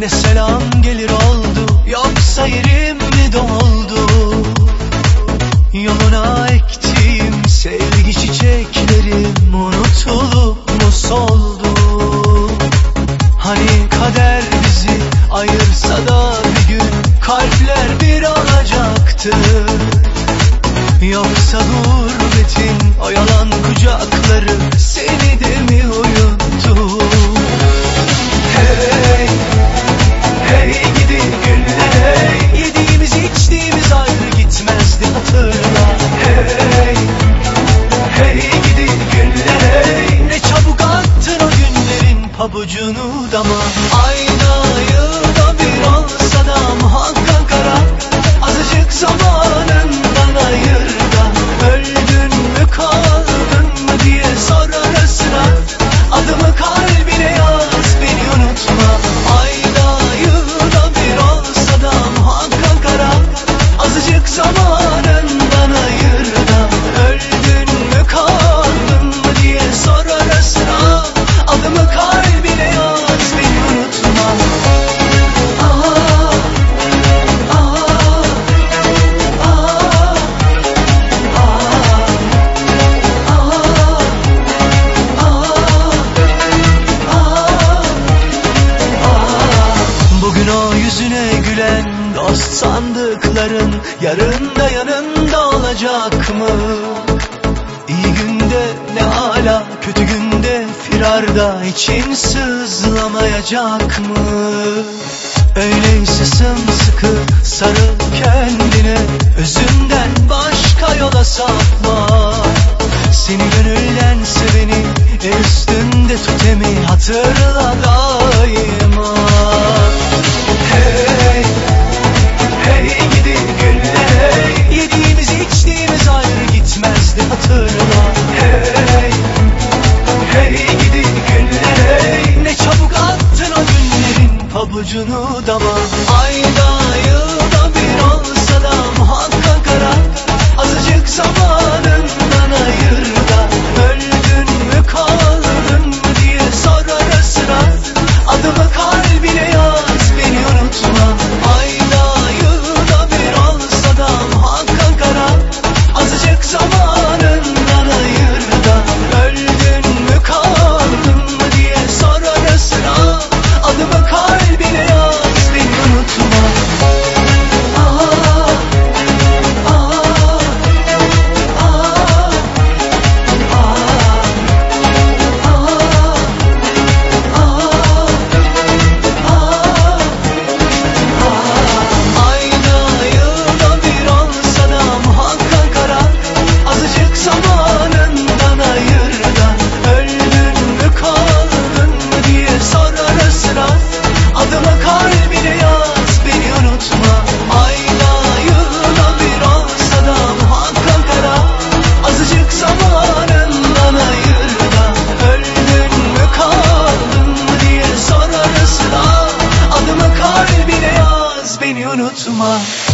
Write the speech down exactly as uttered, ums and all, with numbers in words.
ne selam gelir oldu, yoksa yerim mi doldu? Yoluna ektiğim sevgi çiçeklerim unutulup mu soldu? Hani kader bizi ayırsa da bir gün kalpler bir olacaktı. Yoksa gurbetin o yalan kucakları seni de mi uyuttu? Hey, hey gidi günler, hey. Yediğimiz içtiğimiz ayrı gitmezdi hatırla. Hey, hey gidi günler, hey. Ne çabuk attın o günlerin pabucunu dama. Ayda yılda bir olsa da muhakkak ara. Azıcık zamanından ayır da, öldün mü kaldın mı diye sor ara sıra. Adımı kalbine yaz, beni unutma. Ayda yılda bir olsa da muhakkak ara. Azıcık zamanından ayır da, öldün mü kaldın mı diye sor ara sıra. Adımı kalbine yaz, beni unutma. Ah, ah, ah, ah. Bugün o yüzüne gülen dost sandıkların yarın da yanında olacak mı? İyi günde ne ala, kötü günde firarda için sızlamayacak mı? Öyleyse sımsıkı sarıl kendine, özünden başka yola sapma. Seni gönülden seveni el üstünde tut emi, hatırla daima. Hey, hey gidi günler, hey. Yediğimiz içtiğimiz ayrı gitmezdi hatırla. Hey, hey gidi günler, hey. Ne çabuk attın o günlerin pabucunu dama. Ayda yılda bir olsa da muhakkak ara. Azıcık zamanından ayır da, öldün mü kaldın mı diye sor ara sıra. Adımı kalbine yaz, beni unutma. Ayda yılda bir olsa da muhakkak ara. Azıcık zamanından ayır da, öldün mü kaldın mı diye sor ara sıra. Adımı kalbine yaz, beni unutma. Ah, ah, ayda yılda bir olsa da muhakkak ara. Azıcık zamanından ayır da, öldün mü kaldın mı diye sor ara sıra. Adımı kalbine yaz, beni unutma. Ayda yılda bir olsa da muhakkak ara. Azıcık zamanından ayır da, öldün mü kaldın mı diye sor ara sıra. Adımı kalbine yaz, beni unutma.